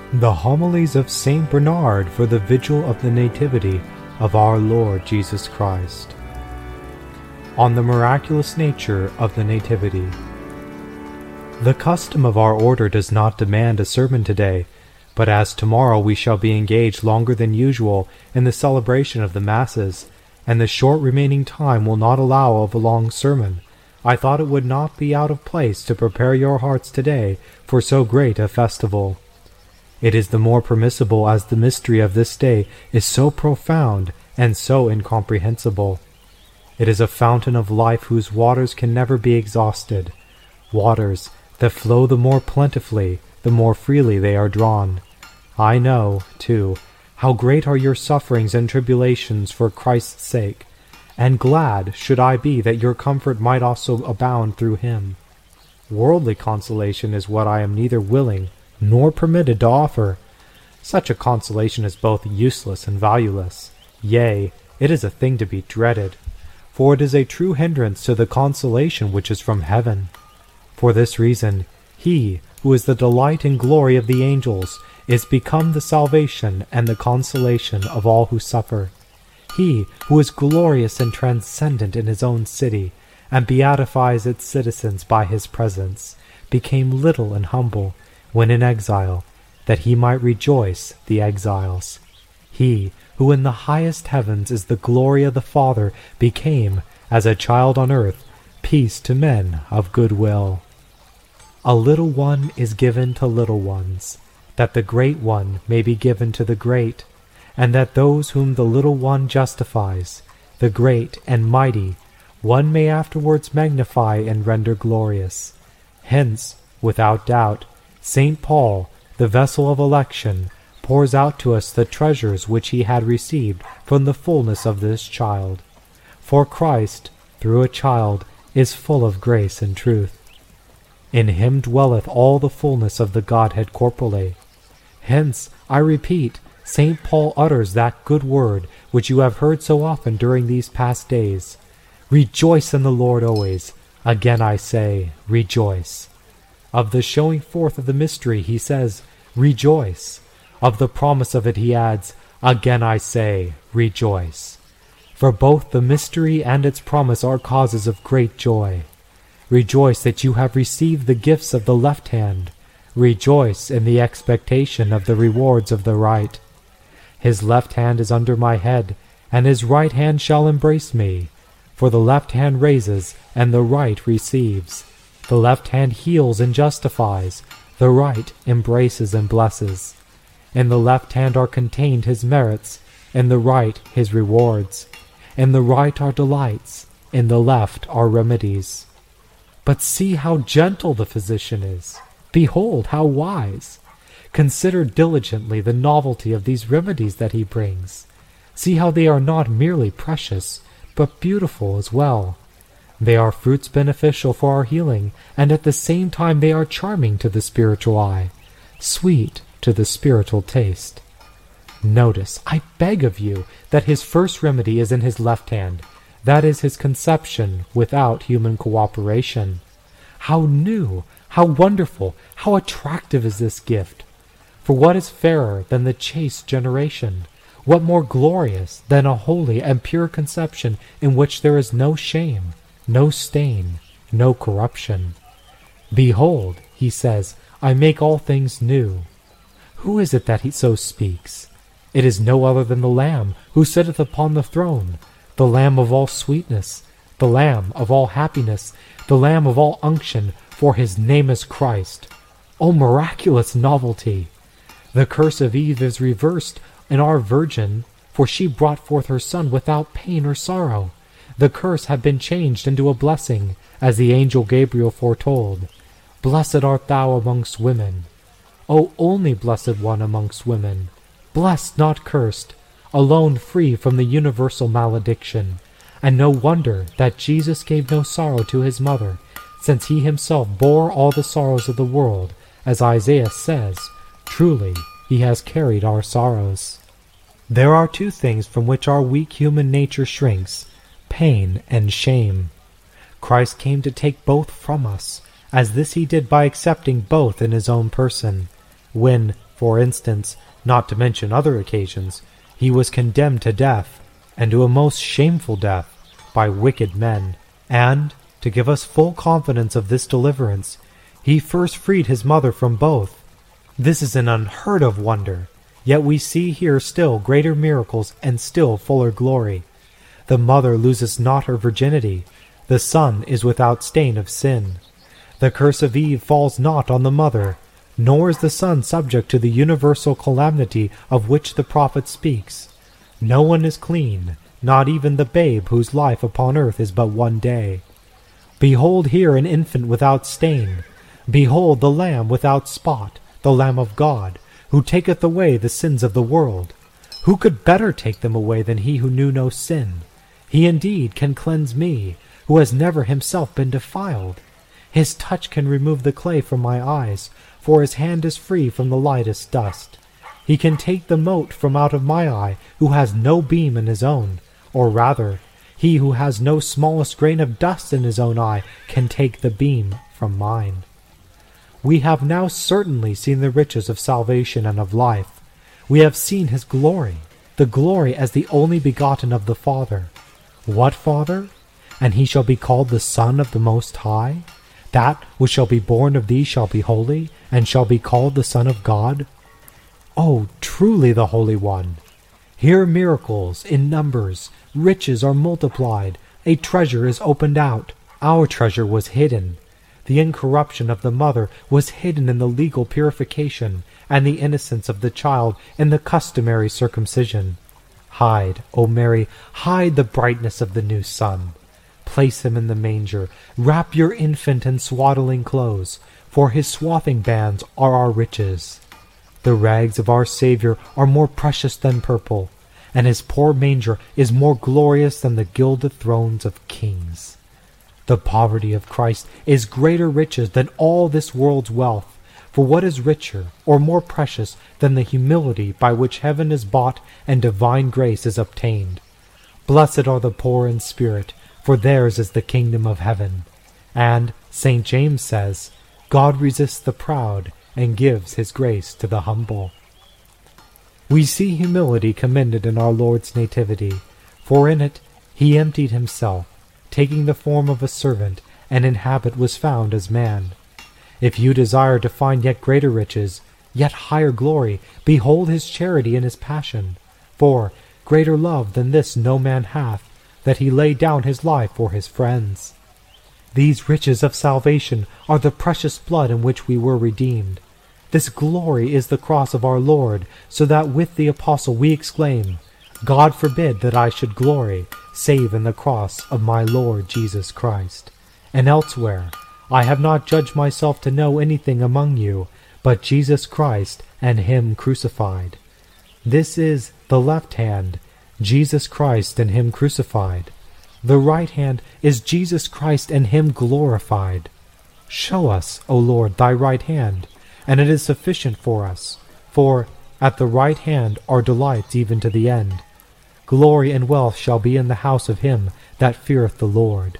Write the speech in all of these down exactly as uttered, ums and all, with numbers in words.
The Homilies of Saint Bernard for the Vigil of the Nativity of our Lord Jesus Christ. On the miraculous nature of the Nativity. The custom of our order does not demand a sermon today, but as tomorrow we shall be engaged longer than usual in the celebration of the Masses, and the short remaining time will not allow of a long sermon, I thought it would not be out of place to prepare your hearts today for so great a festival. It is the more permissible as the mystery of this day is so profound and so incomprehensible. It is a fountain of life whose waters can never be exhausted, waters that flow the more plentifully, the more freely they are drawn. I know, too, how great are your sufferings and tribulations for Christ's sake, and glad should I be that your comfort might also abound through him. Worldly consolation is what I am neither willing nor permitted to offer. Such a consolation is both useless and valueless. Yea, it is a thing to be dreaded, for it is a true hindrance to the consolation which is from heaven. For this reason, he, who is the delight and glory of the angels, is become the salvation and the consolation of all who suffer. He, who is glorious and transcendent in his own city, and beatifies its citizens by his presence, became little and humble, when in exile, that he might rejoice the exiles. He, who in the highest heavens is the glory of the Father, became, as a child on earth, peace to men of good will. A little one is given to little ones, that the great one may be given to the great, and that those whom the little one justifies, the great and mighty, one may afterwards magnify and render glorious. Hence, without doubt, Saint Paul, the vessel of election, pours out to us the treasures which he had received from the fullness of this child. For Christ, through a child, is full of grace and truth. In him dwelleth all the fullness of the Godhead corporally. Hence, I repeat, Saint Paul utters that good word which you have heard so often during these past days. Rejoice in the Lord always. Again I say, rejoice. Of the showing forth of the mystery he says, rejoice. Of the promise of it he adds, again I say, rejoice. For both the mystery and its promise are causes of great joy. Rejoice that you have received the gifts of the left hand. Rejoice in the expectation of the rewards of the right. His left hand is under my head, and his right hand shall embrace me. For the left hand raises, and the right receives. The left hand heals and justifies, the right embraces and blesses. In the left hand are contained his merits, in the right his rewards. In the right are delights, in the left are remedies. But see how gentle the physician is. Behold how wise. Consider diligently the novelty of these remedies that he brings. See how they are not merely precious, but beautiful as well. They are fruits beneficial for our healing, and at the same time they are charming to the spiritual eye, sweet to the spiritual taste. Notice, I beg of you, that his first remedy is in his left hand. That is his conception without human cooperation. How new, how wonderful, how attractive is this gift! For what is fairer than the chaste generation? What more glorious than a holy and pure conception in which there is no shame, no stain, no corruption? Behold, he says, I make all things new. Who is it that he so speaks? It is no other than the Lamb who sitteth upon the throne, the Lamb of all sweetness, the Lamb of all happiness, the Lamb of all unction, for his name is Christ. O miraculous novelty! The curse of Eve is reversed in our Virgin, for she brought forth her Son without pain or sorrow. The curse had been changed into a blessing, as the angel Gabriel foretold. Blessed art thou amongst women. O only blessed one amongst women, blessed not cursed, alone free from the universal malediction. And no wonder that Jesus gave no sorrow to his mother, since he himself bore all the sorrows of the world, as Isaiah says, truly he has carried our sorrows. There are two things from which our weak human nature shrinks, pain and shame. Christ came to take both from us, as this he did by accepting both in his own person, when, For instance, not to mention other occasions, he was condemned to death, and to a most shameful death, by wicked men, and, to give us full confidence of this deliverance, he first freed his mother from both. This is an unheard of wonder, yet we see here still greater miracles and still fuller glory. The mother loses not her virginity, the Son is without stain of sin. The curse of Eve falls not on the mother, nor is the Son subject to the universal calamity of which the prophet speaks. No one is clean, not even the babe whose life upon earth is but one day. Behold here an infant without stain. Behold the Lamb without spot, the Lamb of God, who taketh away the sins of the world. Who could better take them away than he who knew no sin? He indeed can cleanse me, who has never himself been defiled. His touch can remove the clay from my eyes, for his hand is free from the lightest dust. He can take the mote from out of my eye, who has no beam in his own, or rather, he who has no smallest grain of dust in his own eye can take the beam from mine. We have now certainly seen the riches of salvation and of life. We have seen his glory, the glory as the only begotten of the Father. What Father? And he shall be called the Son of the Most High? That which shall be born of thee shall be holy, and shall be called the Son of God? Oh, truly the Holy One! Here miracles in numbers, riches are multiplied, a treasure is opened out. Our treasure was hidden. The incorruption of the mother was hidden in the legal purification, and the innocence of the child in the customary circumcision. Hide, O Mary, hide the brightness of the new sun. Place him in the manger, wrap your infant in swaddling clothes, for his swathing bands are our riches. The rags of our Saviour are more precious than purple, and his poor manger is more glorious than the gilded thrones of kings. The poverty of Christ is greater riches than all this world's wealth, for what is richer or more precious than the humility by which heaven is bought and divine grace is obtained? Blessed are the poor in spirit, for theirs is the kingdom of heaven. And Saint James says, God resists the proud and gives his grace to the humble. We see humility commended in our Lord's nativity, for in it he emptied himself, taking the form of a servant, and in habit was found as man. If you desire to find yet greater riches, yet higher glory, behold his charity and his passion. For greater love than this no man hath, that he laid down his life for his friends. These riches of salvation are the precious blood in which we were redeemed. This glory is the cross of our Lord, so that with the apostle we exclaim, God forbid that I should glory, save in the cross of my Lord Jesus Christ. And elsewhere, I have not judged myself to know anything among you, but Jesus Christ and him crucified. This is the left hand, Jesus Christ and him crucified. The right hand is Jesus Christ and him glorified. Show us, O Lord, thy right hand, and it is sufficient for us, for at the right hand are delights even to the end. Glory and wealth shall be in the house of him that feareth the Lord.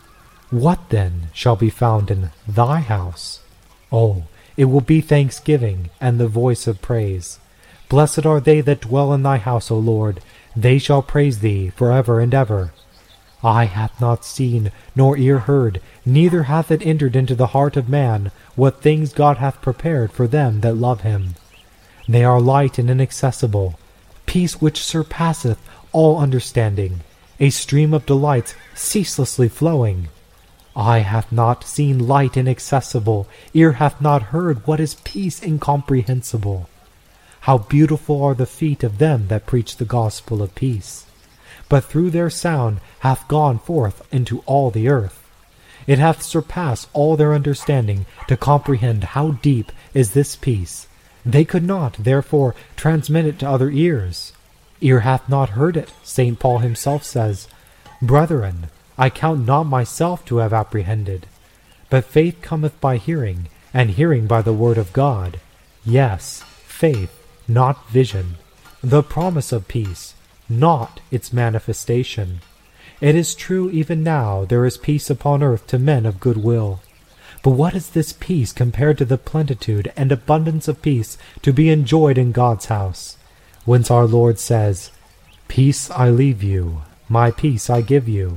What then shall be found in thy house? Oh, it will be thanksgiving and the voice of praise. Blessed are they that dwell in thy house, O Lord, they shall praise thee for ever and ever. Eye hath not seen, nor ear heard, neither hath it entered into the heart of man, what things God hath prepared for them that love him. They are light and inaccessible, peace which surpasseth all understanding, a stream of delights ceaselessly flowing. Eye hath not seen light inaccessible, ear hath not heard what is peace incomprehensible. How beautiful are the feet of them that preach the gospel of peace! But through their sound hath gone forth into all the earth. It hath surpassed all their understanding to comprehend how deep is this peace. They could not, therefore, transmit it to other ears. Ear hath not heard it, Saint Paul himself says, Brethren, I count not myself to have apprehended. But faith cometh by hearing, and hearing by the word of God. Yes, faith, not vision. The promise of peace, not its manifestation. It is true even now there is peace upon earth to men of good will. But what is this peace compared to the plenitude and abundance of peace to be enjoyed in God's house, whence our Lord says, "Peace I leave you, my peace I give you,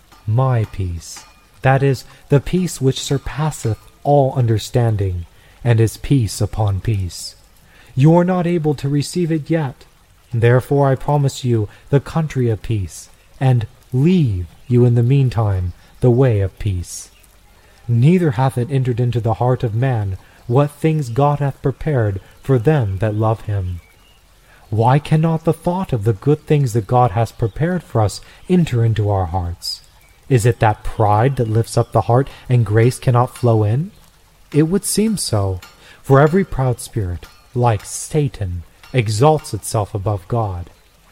my peace," that is, the peace which surpasseth all understanding, and is peace upon peace. You are not able to receive it yet. Therefore I promise you the country of peace, and leave you in the meantime the way of peace. Neither hath it entered into the heart of man what things God hath prepared for them that love him. Why cannot the thought of the good things that God has prepared for us enter into our hearts? Is it that pride that lifts up the heart and grace cannot flow in? It would seem so, for every proud spirit, like Satan, exalts itself above God.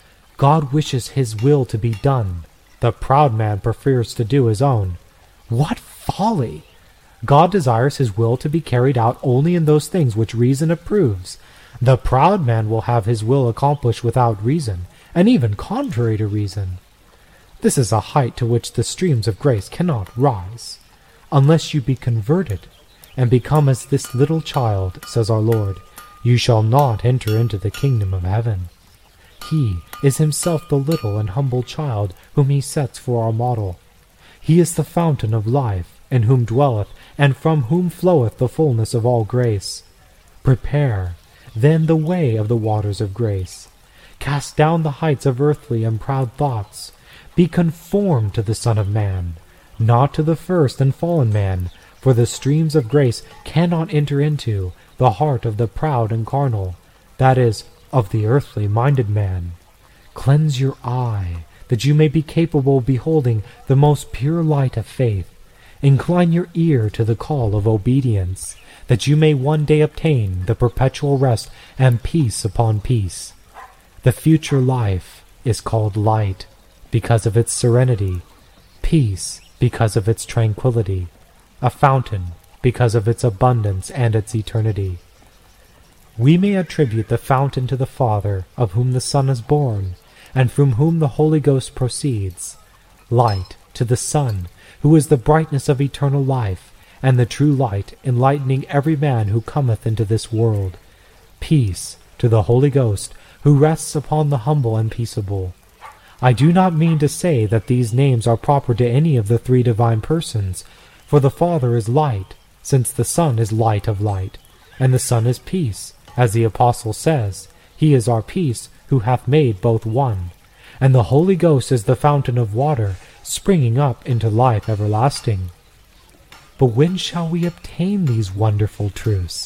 God wishes his will to be done. The proud man prefers to do his own. What folly! God desires his will to be carried out only in those things which reason approves. The proud man will have his will accomplished without reason, and even contrary to reason. This is a height to which the streams of grace cannot rise. Unless you be converted, and become as this little child, says our Lord, you shall not enter into the kingdom of heaven. He is himself the little and humble child whom he sets for our model. He is the fountain of life, in whom dwelleth, and from whom floweth the fullness of all grace. Prepare, then, the way of the waters of grace. Cast down the heights of earthly and proud thoughts. Be conformed to the Son of Man, not to the first and fallen man, for the streams of grace cannot enter into the heart of the proud and carnal, that is, of the earthly-minded man. Cleanse your eye, that you may be capable of beholding the most pure light of faith. Incline your ear to the call of obedience, that you may one day obtain the perpetual rest and peace upon peace. The future life is called light because of its serenity, peace because of its tranquility, a fountain because of its abundance and its eternity. We may attribute the fountain to the Father, of whom the Son is born, and from whom the Holy Ghost proceeds, light to the Son, who is the brightness of eternal life, and the true light, enlightening every man who cometh into this world, peace to the Holy Ghost, who rests upon the humble and peaceable. I do not mean to say that these names are proper to any of the three divine persons, for the Father is light, since the Son is light of light, and the Son is peace, as the Apostle says, He is our peace, who hath made both one, and the Holy Ghost is the fountain of water, springing up into life everlasting. But when shall we obtain these wonderful truths?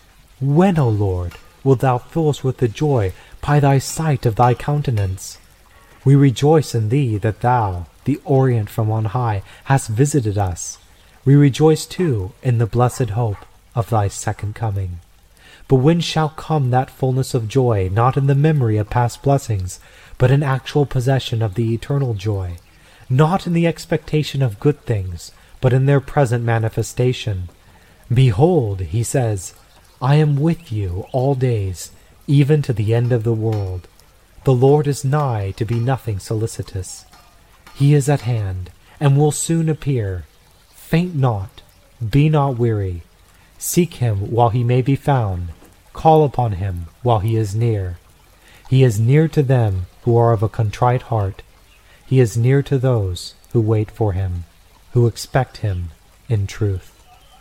When, O Lord, wilt thou fill us with the joy by thy sight of thy countenance? We rejoice in thee that thou, the Orient from on high, hast visited us. We rejoice too in the blessed hope of thy second coming. But when shall come that fullness of joy, not in the memory of past blessings, but in actual possession of the eternal joy, not in the expectation of good things, but in their present manifestation? Behold, he says, I am with you all days, even to the end of the world. The Lord is nigh to be nothing solicitous. He is at hand, and will soon appear. Faint not, be not weary. Seek him while he may be found. Call upon him while he is near. He is near to them who are of a contrite heart. He is near to those who wait for him, who expect him in truth.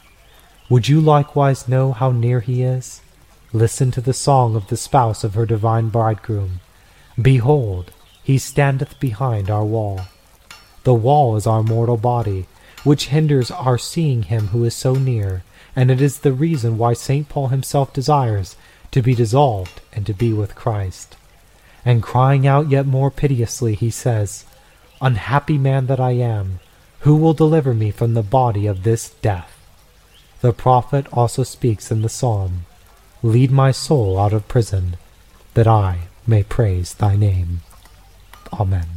Would you likewise know how near he is? Listen to the song of the spouse of her divine bridegroom. Behold, he standeth behind our wall. The wall is our mortal body, which hinders our seeing him who is so near, and it is the reason why Saint Paul himself desires to be dissolved and to be with Christ. And crying out yet more piteously, he says, Unhappy man that I am, who will deliver me from the body of this death? The prophet also speaks in the psalm, Lead my soul out of prison, that I may praise thy name. Amen.